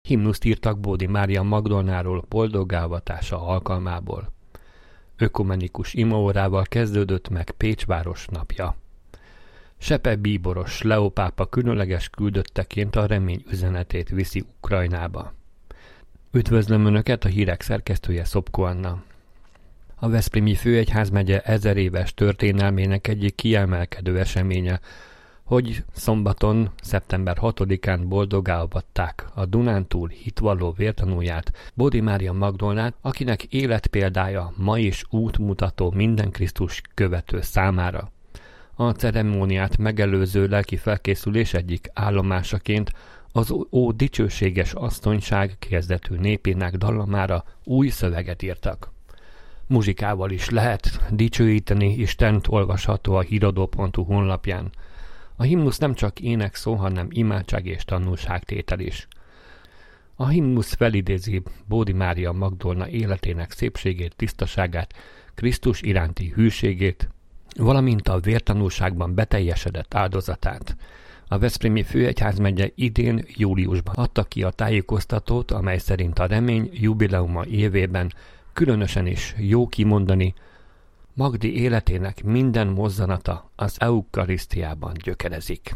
Himnuszt írtak Bódi Mária Magdolnáról boldoggá avatása alkalmából. Ökumenikus imaórával kezdődött meg Pécs város napja. Sepe bíboros Leó pápa különleges küldötteként a remény üzenetét viszi Ukrajnába. Üdvözlöm Önöket, a hírek szerkesztője Szopko Anna. A veszprémi főegyházmegye 1000 éves történelmének egyik kiemelkedő eseménye, hogy szombaton, szeptember 6-án boldoggá avatták a Dunántúl hitvalló vértanúját, Bódi Mária Magdolnát, akinek életpéldája ma is útmutató minden Krisztus követő számára. A ceremóniát megelőző lelki felkészülés egyik állomásaként az Ó dicsőséges asszonyság kezdetű népének dallamára új szöveget írtak. Muzsikával is lehet dicsőíteni Istent, olvasható a híradó.hu honlapján. A himnusz nem csak énekszó, hanem imádság és tanúságtétel is. A himnusz felidézi Bódi Mária Magdolna életének szépségét, tisztaságát, Krisztus iránti hűségét, valamint a vértanúságban beteljesedett áldozatát. A veszprémi főegyházmegye idén júliusban adta ki a tájékoztatót, amely szerint a remény jubileuma évében különösen is jó kimondani, Magdi életének minden mozzanata az eukarisztiában gyökerezik.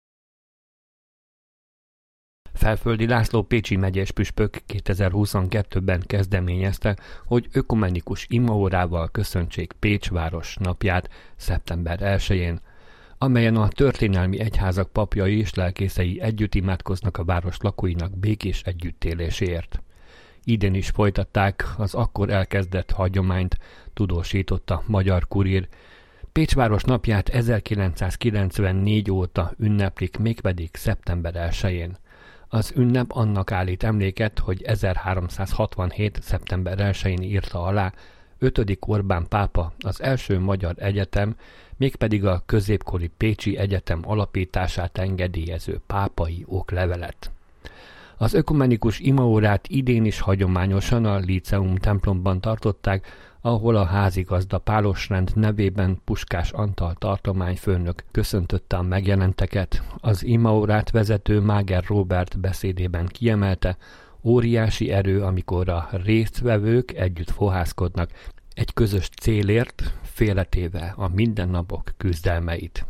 Felföldi László pécsi megyés püspök 2022-ben kezdeményezte, hogy ökumenikus imaórával köszöntsék Pécs város napját szeptember 1-én, amelyen a történelmi egyházak papjai és lelkészei együtt imádkoznak a város lakóinak békés együttéléséért. Idén is folytatták az akkor elkezdett hagyományt, tudósította Magyar Kurír. Pécsváros napját 1994 óta ünneplik, mégpedig szeptember 1-én. Az ünnep annak állít emléket, hogy 1367. szeptember 1-én írta alá 5. Orbán pápa az első magyar egyetem, mégpedig a középkori Pécsi Egyetem alapítását engedélyező pápai oklevelet. Az ökumenikus imaórát idén is hagyományosan a Líceum templomban tartották, ahol a házigazda Pálosrend nevében Puskás Antal tartományfőnök köszöntötte a megjelenteket. Az imaórát vezető Máger Róbert beszédében kiemelte, óriási erő, amikor a résztvevők együtt fohászkodnak, egy közös célért, félretéve a mindennapok küzdelmeit.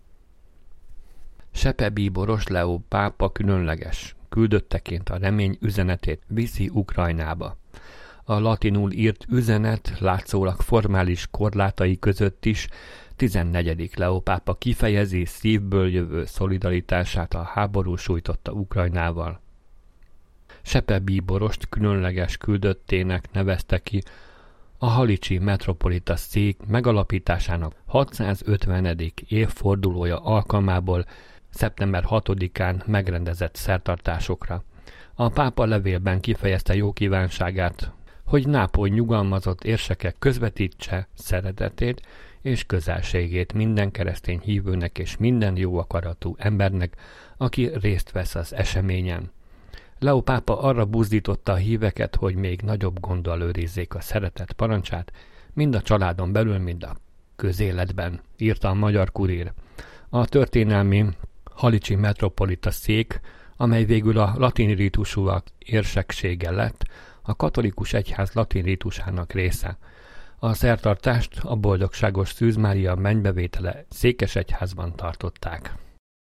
Sepe bíboros Leó pápa különleges küldötteként a remény üzenetét viszi Ukrajnába. A latinul írt üzenet látszólag formális korlátai között is 14. Leó pápa kifejezi szívből jövő szolidaritását a háború sújtotta Ukrajnával. Sepe bíborost különleges küldöttének nevezte ki a halicsi metropolita szék megalapításának 650. évfordulója alkalmából szeptember 6-án megrendezett szertartásokra. A pápa levélben kifejezte jó kívánságát, hogy Nápoly nyugalmazott érseke közvetítse szeretetét és közelségét minden keresztény hívőnek és minden jó akaratú embernek, aki részt vesz az eseményen. Leó pápa arra buzdította a híveket, hogy még nagyobb gonddal őrizzék a szeretet parancsát, mind a családon belül, mind a közéletben, írta a Magyar Kurír. A történelmi halicsi metropolita szék, amely végül a latin rítusúak érseksége lett, a katolikus egyház latin rítusának része. A szertartást a boldogságos Szűz Mária mennybevétele Székesegyházban tartották.